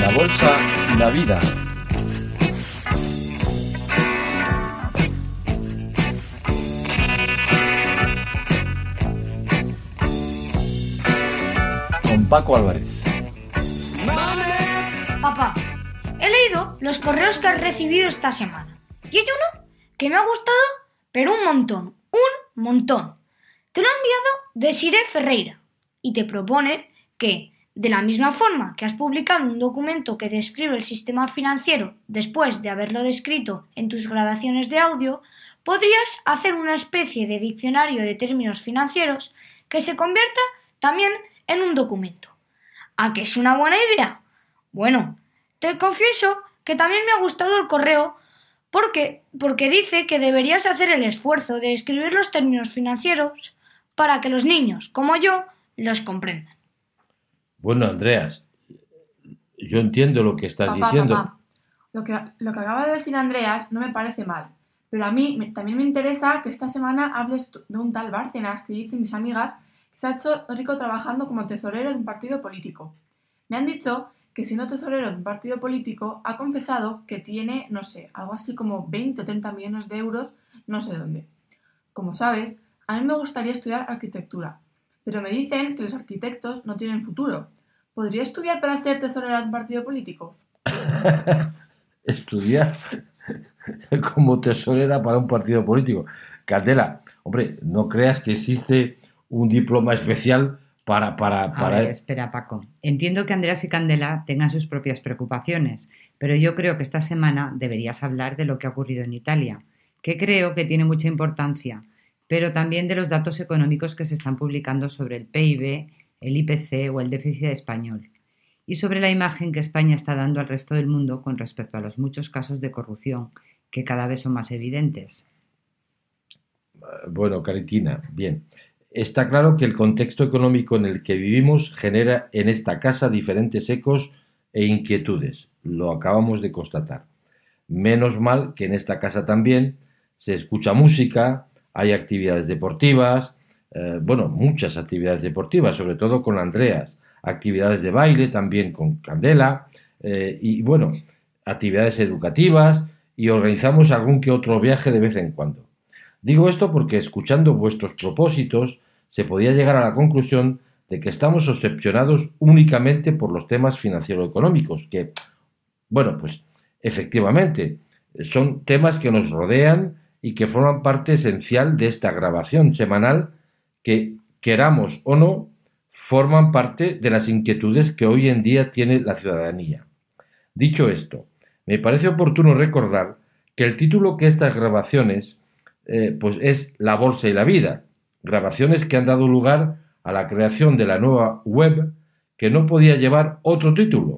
La bolsa y la vida. Con Paco Álvarez. Papá, he leído los correos que has recibido esta semana. Y hay uno que me ha gustado, pero un montón. Te lo ha enviado Desiree Ferreira y te propone que, de la misma forma que has publicado un documento que describe el sistema financiero después de haberlo descrito en tus grabaciones de audio, podrías hacer una especie de diccionario de términos financieros que se convierta también en un documento. ¿A qué es una buena idea? Bueno, te confieso que también me ha gustado el correo porque dice que deberías hacer el esfuerzo de escribir los términos financieros para que los niños, como yo, los comprendan. Bueno, Andreas, yo entiendo lo que estás diciendo. Papá, lo que acaba de decir Andreas no me parece mal, pero a mí también me interesa que esta semana hables de un tal Bárcenas que dicen mis amigas que se ha hecho rico trabajando como tesorero de un partido político. Me han dicho que siendo tesorero de un partido político ha confesado que tiene, no sé, algo así como 20 o 30 millones de euros, no sé dónde. Como sabes, a mí me gustaría estudiar arquitectura, pero me dicen que los arquitectos no tienen futuro. ¿Podría estudiar para ser tesorera de un partido político? Estudiar como tesorera para un partido político. Candela, hombre, no creas que existe un diploma especial para... A ver, espera, Paco. Entiendo que Andreas y Candela tengan sus propias preocupaciones, pero yo creo que esta semana deberías hablar de lo que ha ocurrido en Italia, que creo que tiene mucha importancia, pero también de los datos económicos que se están publicando sobre el PIB, el IPC o el déficit español, y sobre la imagen que España está dando al resto del mundo con respecto a los muchos casos de corrupción que cada vez son más evidentes. Bueno, Caritina, bien. Está claro que el contexto económico en el que vivimos genera en esta casa diferentes ecos e inquietudes. Lo acabamos de constatar. Menos mal que en esta casa también se escucha música, hay actividades deportivas, muchas actividades deportivas, sobre todo con Andreas, actividades de baile también con Candela, actividades educativas y organizamos algún que otro viaje de vez en cuando. Digo esto porque escuchando vuestros propósitos se podía llegar a la conclusión de que estamos obsesionados únicamente por los temas financiero-económicos, que, efectivamente, son temas que nos rodean y que forman parte esencial de esta grabación semanal que, queramos o no, forman parte de las inquietudes que hoy en día tiene la ciudadanía. Dicho esto, me parece oportuno recordar que el título que estas grabaciones es La bolsa y la vida, grabaciones que han dado lugar a la creación de la nueva web que no podía llevar otro título,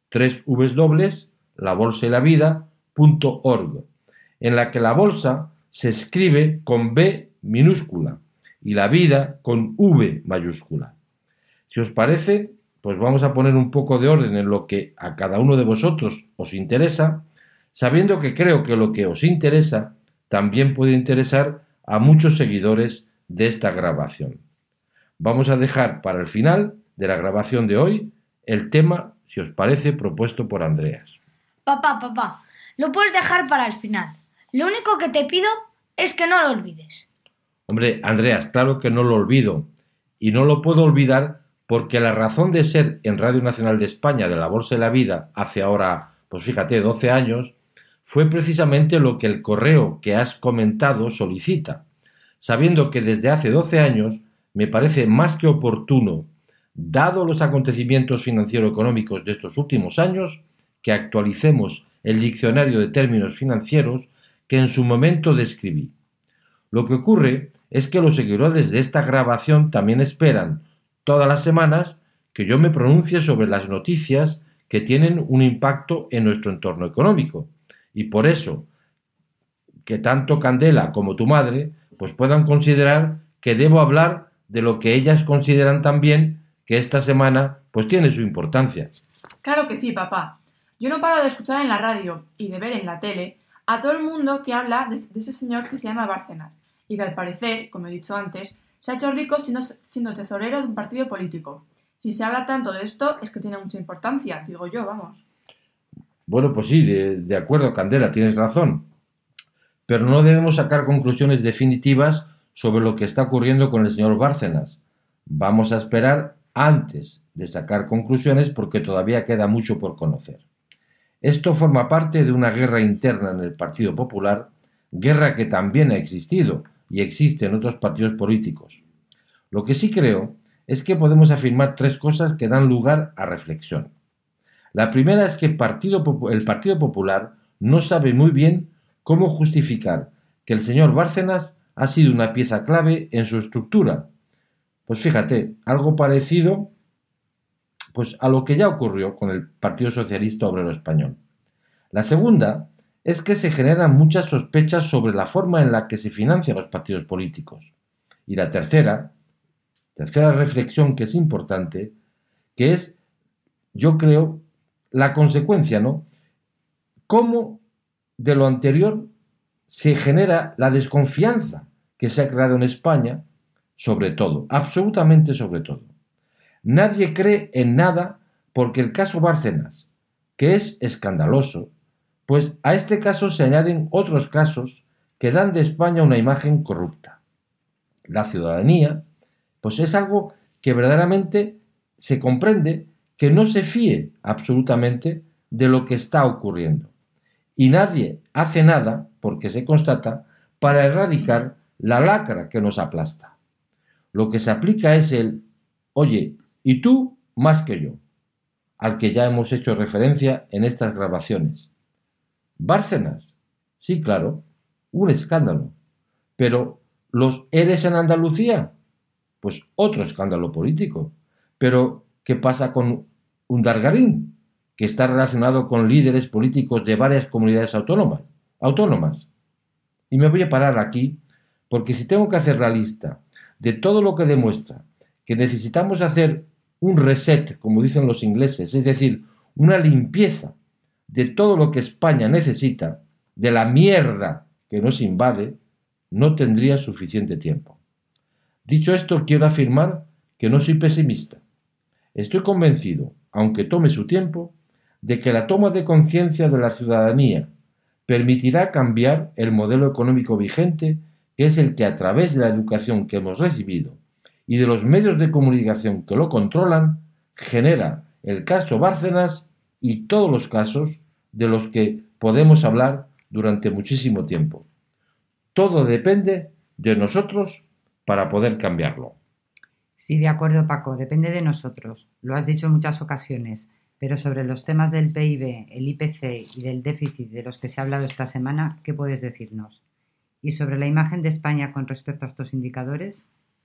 labolsaylavida.org, en la que la bolsa se escribe con B minúscula y la vida con V mayúscula. Si os parece, pues vamos a poner un poco de orden en lo que a cada uno de vosotros os interesa, sabiendo que creo que lo que os interesa también puede interesar a muchos seguidores de esta grabación. Vamos a dejar para el final de la grabación de hoy el tema, si os parece, propuesto por Andreas. Papá, lo puedes dejar para el final. Lo único que te pido es que no lo olvides. Hombre, Andreas, claro que no lo olvido. Y no lo puedo olvidar porque la razón de ser en Radio Nacional de España de la Bolsa y la Vida hace ahora, 12 años, fue precisamente lo que el correo que has comentado solicita, sabiendo que desde hace 12 años me parece más que oportuno, dado los acontecimientos financiero-económicos de estos últimos años, que actualicemos el diccionario de términos financieros que en su momento describí. Lo que ocurre es que los seguidores de esta grabación también esperan todas las semanas que yo me pronuncie sobre las noticias que tienen un impacto en nuestro entorno económico. Y por eso, que tanto Candela como tu madre pues puedan considerar que debo hablar de lo que ellas consideran también que esta semana pues tiene su importancia. Claro que sí, papá. Yo no paro de escuchar en la radio y de ver en la tele a todo el mundo que habla de ese señor que se llama Bárcenas y que al parecer, como he dicho antes, se ha hecho rico siendo tesorero de un partido político. Si se habla tanto de esto es que tiene mucha importancia, digo yo, vamos. Bueno, pues sí, de acuerdo, Candela, tienes razón. Pero no debemos sacar conclusiones definitivas sobre lo que está ocurriendo con el señor Bárcenas. Vamos a esperar antes de sacar conclusiones porque todavía queda mucho por conocer. Esto forma parte de una guerra interna en el Partido Popular, guerra que también ha existido y existe en otros partidos políticos. Lo que sí creo es que podemos afirmar tres cosas que dan lugar a reflexión. La primera es que el Partido Popular no sabe muy bien cómo justificar que el señor Bárcenas ha sido una pieza clave en su estructura. Pues fíjate, algo parecido pues, a lo que ya ocurrió con el Partido Socialista Obrero Español. La segunda es que se generan muchas sospechas sobre la forma en la que se financian los partidos políticos. Y la tercera reflexión que es importante, que es, yo creo, la consecuencia, ¿no? Cómo de lo anterior se genera la desconfianza que se ha creado en España, sobre todo, absolutamente sobre todo. Nadie cree en nada porque el caso Bárcenas, que es escandaloso, pues a este caso se añaden otros casos que dan de España una imagen corrupta. La ciudadanía, pues es algo que verdaderamente se comprende que no se fíe absolutamente de lo que está ocurriendo. Y nadie hace nada, porque se constata, para erradicar la lacra que nos aplasta. Lo que se aplica es el, oye, y tú más que yo, al que ya hemos hecho referencia en estas grabaciones. Bárcenas, sí, claro, un escándalo. Pero los eres en Andalucía, pues otro escándalo político. Pero, ¿qué pasa con Undargarín, que está relacionado con líderes políticos de varias comunidades autónomas? Y me voy a parar aquí, porque si tengo que hacer la lista de todo lo que demuestra que necesitamos hacer un reset, como dicen los ingleses, es decir, una limpieza de todo lo que España necesita, de la mierda que nos invade, no tendría suficiente tiempo. Dicho esto, quiero afirmar que no soy pesimista. Estoy convencido, aunque tome su tiempo, de que la toma de conciencia de la ciudadanía permitirá cambiar el modelo económico vigente, que es el que a través de la educación que hemos recibido y de los medios de comunicación que lo controlan, genera el caso Bárcenas y todos los casos de los que podemos hablar durante muchísimo tiempo. Todo depende de nosotros para poder cambiarlo. Sí, de acuerdo, Paco, depende de nosotros. Lo has dicho en muchas ocasiones, pero sobre los temas del PIB, el IPC y del déficit de los que se ha hablado esta semana, ¿qué puedes decirnos? ¿Y sobre la imagen de España con respecto a estos indicadores?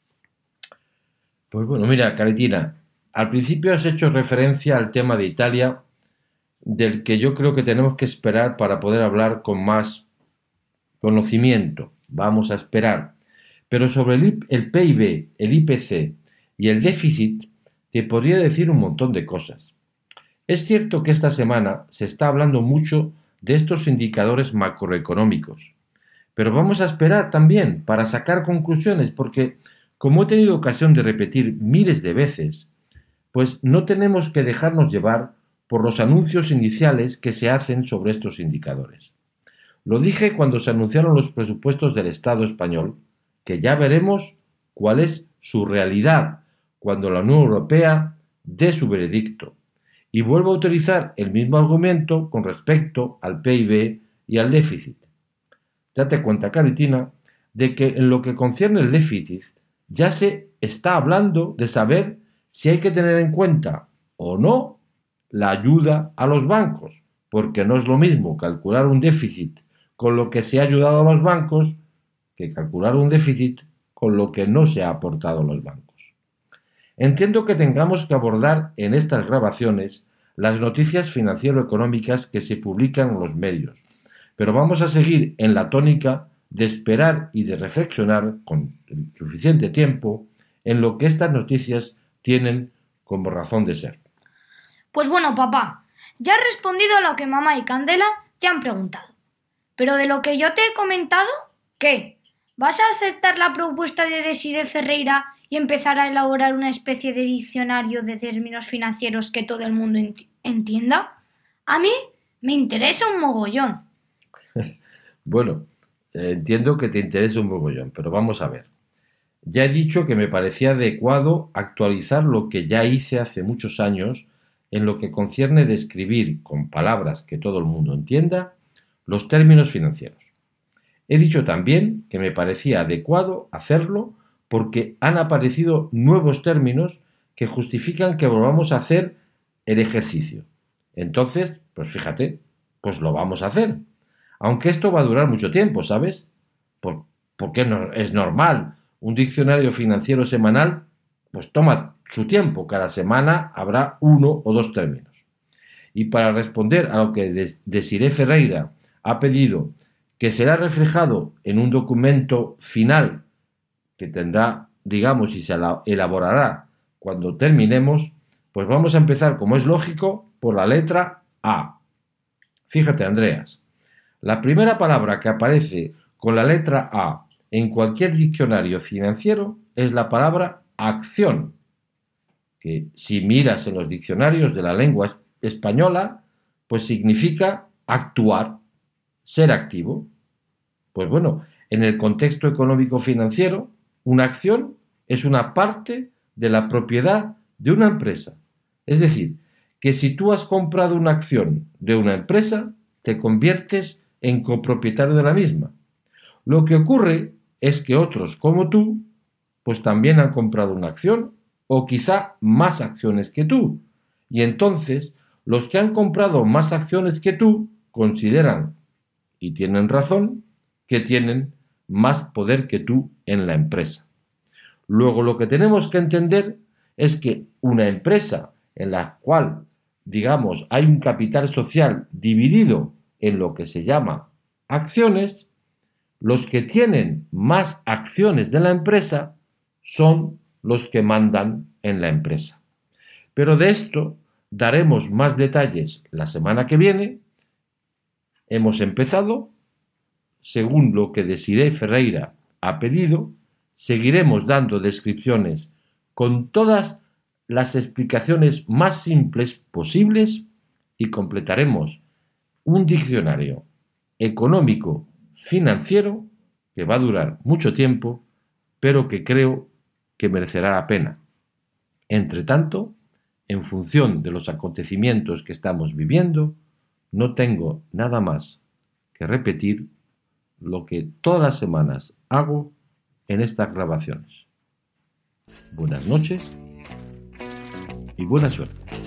Pues bueno, mira, Caritina, al principio has hecho referencia al tema de Italia, del que yo creo que tenemos que esperar para poder hablar con más conocimiento. Vamos a esperar. Pero sobre el PIB, el IPC y el déficit, te podría decir un montón de cosas. Es cierto que esta semana se está hablando mucho de estos indicadores macroeconómicos, pero vamos a esperar también para sacar conclusiones, porque, como he tenido ocasión de repetir miles de veces, pues no tenemos que dejarnos llevar por los anuncios iniciales que se hacen sobre estos indicadores. Lo dije cuando se anunciaron los presupuestos del Estado español, que ya veremos cuál es su realidad cuando la Unión Europea dé su veredicto. Y vuelvo a utilizar el mismo argumento con respecto al PIB y al déficit. Date cuenta, Caritina, de que en lo que concierne el déficit ya se está hablando de saber si hay que tener en cuenta o no la ayuda a los bancos, porque no es lo mismo calcular un déficit con lo que se ha ayudado a los bancos que calcular un déficit con lo que no se ha aportado a los bancos. Entiendo que tengamos que abordar en estas grabaciones las noticias financiero-económicas que se publican en los medios, pero vamos a seguir en la tónica de esperar y de reflexionar con suficiente tiempo en lo que estas noticias tienen como razón de ser. Pues bueno, papá, ya has respondido a lo que mamá y Candela te han preguntado. Pero de lo que yo te he comentado, ¿qué? ¿Vas a aceptar la propuesta de Desiré Ferreira y empezar a elaborar una especie de diccionario de términos financieros que todo el mundo entienda? A mí Me interesa un mogollón. Bueno, entiendo que te interesa un mogollón, pero vamos a ver. Ya he dicho que me parecía adecuado actualizar lo que ya hice hace muchos años en lo que concierne describir con palabras que todo el mundo entienda los términos financieros. He dicho también que me parecía adecuado hacerlo porque han aparecido nuevos términos que justifican que volvamos a hacer el ejercicio. Entonces, pues fíjate, pues lo vamos a hacer. Aunque esto va a durar mucho tiempo, ¿sabes? Porque es normal. Un diccionario financiero semanal, pues toma su tiempo. Cada semana habrá 1 o 2 términos. Y para responder a lo que Desiré Ferreira ha pedido, que será reflejado en un documento final que tendrá, digamos, y se elaborará cuando terminemos, pues vamos a empezar, como es lógico, por la letra A. Fíjate, Andreas, la primera palabra que aparece con la letra A en cualquier diccionario financiero es la palabra acción, que si miras en los diccionarios de la lengua española, pues significa actuar, ser activo. Pues bueno, en el contexto económico financiero, una acción es una parte de la propiedad de una empresa. Es decir, que si tú has comprado una acción de una empresa, te conviertes en copropietario de la misma. Lo que ocurre es que otros como tú, pues también han comprado una acción o quizá más acciones que tú. Y entonces, los que han comprado más acciones que tú consideran, y tienen razón, que tienen más poder que tú en la empresa. Luego lo que tenemos que entender es que una empresa en la cual, digamos, hay un capital social dividido en lo que se llama acciones, los que tienen más acciones de la empresa son los que mandan en la empresa. Pero de esto daremos más detalles la semana que viene. Hemos empezado, según lo que Desiré Ferreira ha pedido, seguiremos dando descripciones con todas las explicaciones más simples posibles y completaremos un diccionario económico financiero que va a durar mucho tiempo, pero que creo que merecerá la pena. Entre tanto, en función de los acontecimientos que estamos viviendo, no tengo nada más que repetir lo que todas las semanas hago en estas grabaciones. Buenas noches y buena suerte.